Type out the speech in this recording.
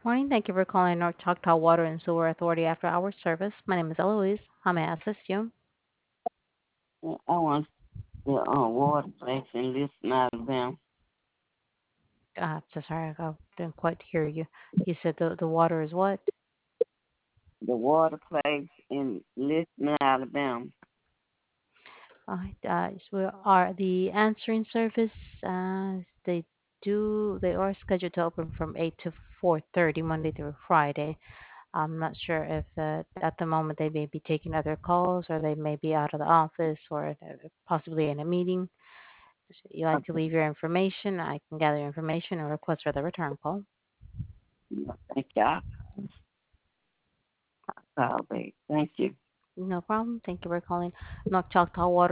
Morning. Thank you for calling North Choctaw Water and Sewer Authority after hours service. My name is Eloise. How may I assist you? I want the water place in Lisbon, Alabama. So sorry, I didn't quite hear you. You said the water is what? The water place in Lisbon, Alabama. So we are the answering service. They are scheduled to open from 8 to 4:30 Monday through Friday. I'm not sure if at the moment they may be taking other calls or they may be out of the office or possibly in a meeting. You like to Okay. leave your information, I can gather your information and request for the return call. Thank you. I'll call back. Thank you. No problem. Thank you for calling North Choctaw Water